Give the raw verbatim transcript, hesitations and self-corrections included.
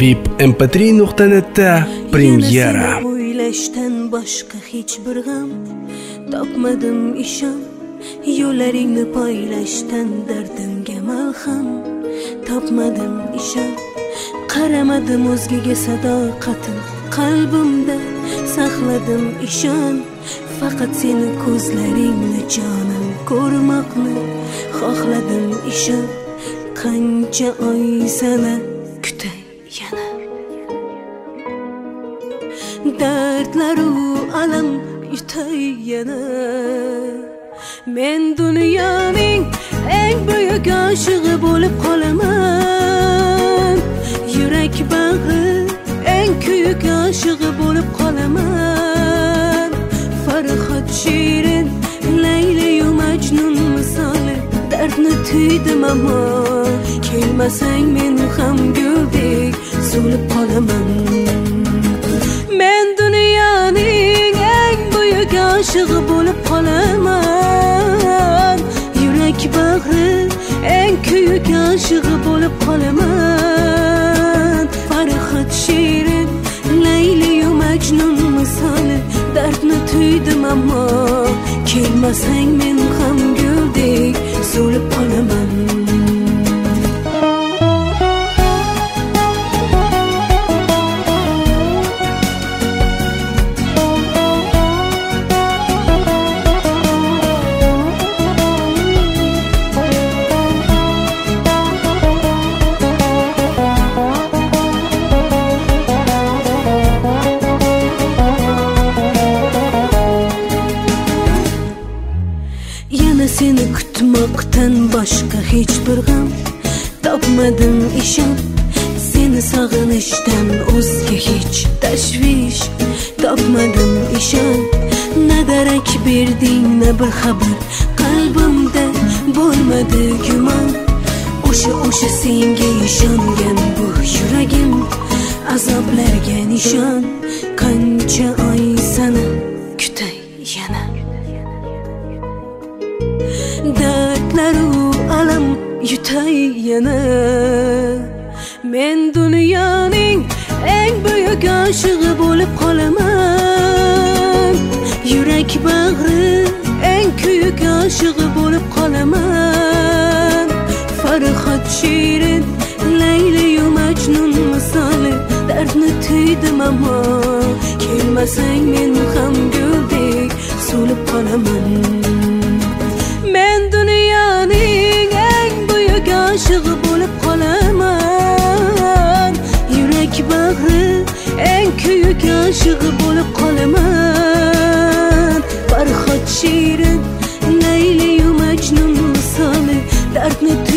vip m p три nuqta netda premyera. O'ylashdan boshqa hech bir g'am topmadim ishon, yo'llaringni poylashdan dardimga malham topmadim ishon. Qaramadim o'zgaga sadoqatim, qalbimda saqladim ishon. Faqat seni ko'zlaringni jonim ko'rmoqni xohladim ishon. Qancha oy sana kutay yana, dardlaru alam yutay yana. Men dunyoning eng buyuk oshig'i bo'lib qolaman. Yurak bag'i eng kuyuk oshig'i bo'lib qolaman. Farhod shirin Layli-yu Majnun misoli dardni tuydim ammo kelmasang men ham guldek so'lib qolaman. Men dunyoning eng buyuk oshig'i bo'lib qolaman. Yurak bag'i eng kuyuk oshig'i bo'lib qolaman. Farhod shirin Layli-yu Majnun misoli dardni tuydim ammo kelmasang men ham guldek so'lib qolaman. Seni kutmoqdan boshqa hech bir g'am topmadim ishon. Seni sog'inishdan o'zga hech tashvish topmadim ishon. Na darak berding, na bir xabar qalbimda bo'lmadi gumon. O'sha o'sha senga ishongan bu yuragim azoblarga nishon. Qancha oy sana kutay yana, dardlaru alam yutay yana. Men dunyoning eng buyuk oshig'i bo'lib qolaman. Yurak bag'i eng kuyuk oshig'i bo'lib qolaman. Farhod shirin Layli-yu Majnun misoli dardni tuydim ammo kelmasang men ham guldek so'lib qolaman. Men dunyoning eng buyuk oshig'i bo'lib qolaman. Yurak bag'i eng kuyuk oshig'i bo'lib qolaman. Farhod shirin Layli-yu Majnun misoli dardni